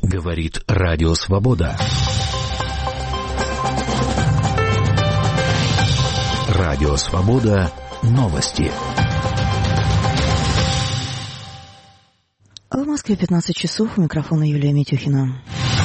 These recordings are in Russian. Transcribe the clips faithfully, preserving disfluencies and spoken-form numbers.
Говорит Радио Свобода. Радио Свобода. Новости. В Москве пятнадцать часов. У микрофона Юлия Митюхина.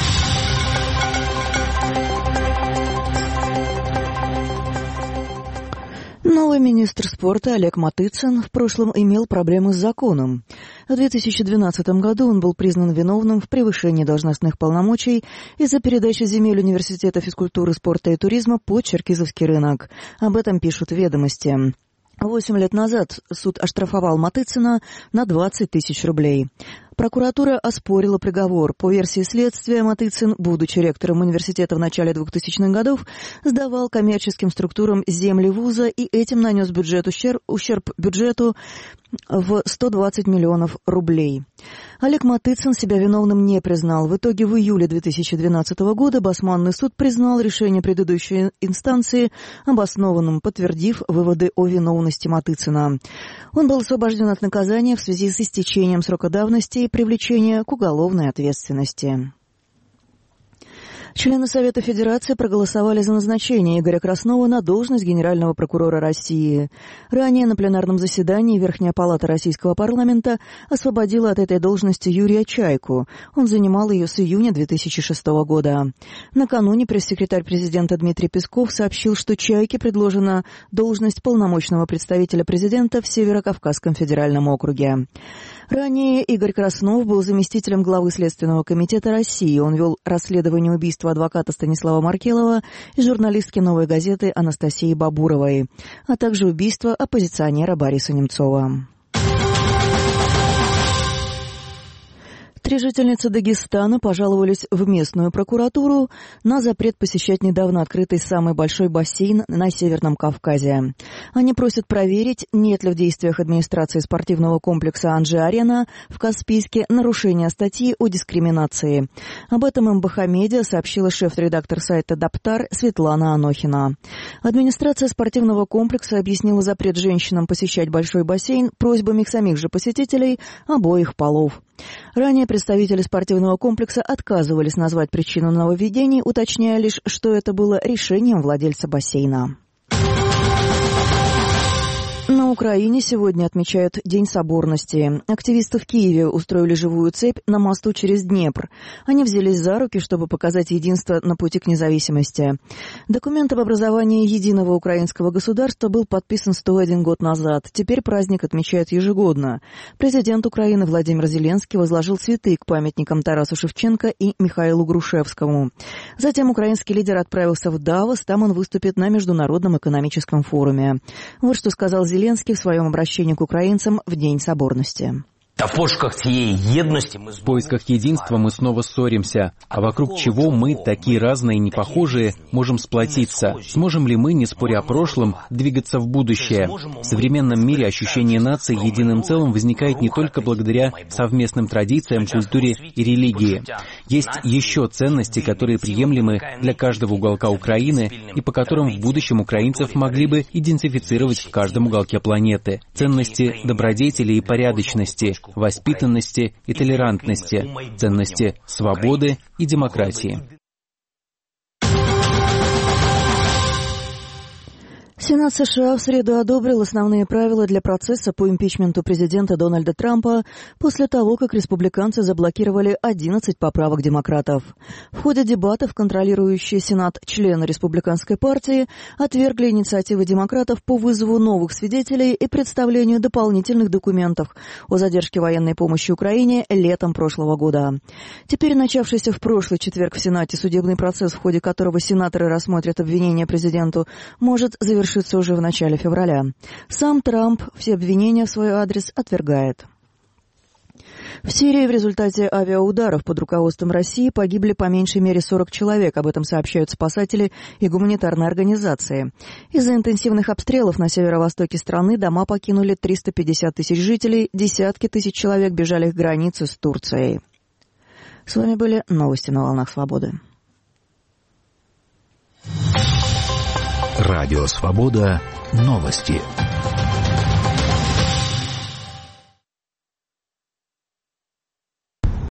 Новый министр спорта Олег Матыцин в прошлом имел проблемы с законом. В две тысячи двенадцатом году он был признан виновным в превышении должностных полномочий из-за передачи земель Университета физкультуры, спорта и туризма под Черкизовский рынок. Об этом пишут «Ведомости». Восемь лет назад суд оштрафовал Матыцина на двадцать тысяч рублей. Прокуратура оспорила приговор. По версии следствия, Матыцин, будучи ректором университета в начале двухтысячных годов, сдавал коммерческим структурам земли вуза и этим нанес бюджет ущерб, ущерб бюджету в сто двадцать миллионов рублей. Олег Матыцин себя виновным не признал. В итоге в июле две тысячи двенадцатого года Басманный суд признал решение предыдущей инстанции обоснованным, подтвердив выводы о виновности Матыцина. Он был освобожден от наказания в связи с истечением срока давности и привлечения к уголовной ответственности. Члены Совета Федерации проголосовали за назначение Игоря Краснова на должность генерального прокурора России. Ранее на пленарном заседании Верхняя палата Российского парламента освободила от этой должности Юрия Чайку. Он занимал ее с июня две тысячи шестого года. Накануне пресс-секретарь президента Дмитрий Песков сообщил, что Чайке предложена должность полномочного представителя президента в Северо-Кавказском федеральном округе. Ранее Игорь Краснов был заместителем главы Следственного комитета России. Он вел расследование убийства адвоката Станислава Маркелова и журналистки «Новой газеты» Анастасии Бабуровой, а также убийство оппозиционера Бориса Немцова. Три жительницы Дагестана пожаловались в местную прокуратуру на запрет посещать недавно открытый самый большой бассейн на Северном Кавказе. Они просят проверить, нет ли в действиях администрации спортивного комплекса «Анжи-Арена» в Каспийске нарушения статьи о дискриминации. Об этом эм бэ ха Медиа сообщила шеф-редактор сайта «Даптар» Светлана Анохина. Администрация спортивного комплекса объяснила запрет женщинам посещать большой бассейн просьбами самих же посетителей обоих полов. Ранее представители спортивного комплекса отказывались назвать причину нововведений, уточняя лишь, что это было решением владельца бассейна. На Украине сегодня отмечают День соборности. Активисты в Киеве устроили живую цепь на мосту через Днепр. Они взялись за руки, чтобы показать единство на пути к независимости. Документ об образовании единого украинского государства был подписан сто один год назад. Теперь праздник отмечают ежегодно. Президент Украины Владимир Зеленский возложил цветы к памятникам Тарасу Шевченко и Михаилу Грушевскому. Затем украинский лидер отправился в Давос, там он выступит на Международном экономическом форуме. Вот что сказал Зеленский Зеленский в своем обращении к украинцам в День соборности. В поисках единства мы снова ссоримся. А вокруг чего мы, такие разные и непохожие, можем сплотиться? Сможем ли мы, не споря о прошлом, двигаться в будущее? В современном мире ощущение нации единым целым возникает не только благодаря совместным традициям, культуре и религии. Есть еще ценности, которые приемлемы для каждого уголка Украины и по которым в будущем украинцев могли бы идентифицировать в каждом уголке планеты. Ценности добродетели и порядочности, воспитанности и толерантности, ценности свободы и демократии. Сенат США в среду одобрил основные правила для процесса по импичменту президента Дональда Трампа после того, как республиканцы заблокировали одиннадцать поправок демократов. В ходе дебатов контролирующие Сенат члены республиканской партии отвергли инициативы демократов по вызову новых свидетелей и представлению дополнительных документов о задержке военной помощи Украине летом прошлого года. Теперь начавшийся в прошлый четверг в Сенате судебный процесс, в ходе которого сенаторы рассмотрят обвинения президенту, может завершиться уже в начале февраля. Сам Трамп все обвинения в свой адрес отвергает. В Сирии в результате авиаударов под руководством России погибли по меньшей мере сорок человек. Об этом сообщают спасатели и гуманитарные организации. Из-за интенсивных обстрелов на северо-востоке страны дома покинули триста пятьдесят тысяч жителей, десятки тысяч человек бежали к границе с Турцией. С вами были новости на волнах свободы. Радио Свобода. Новости.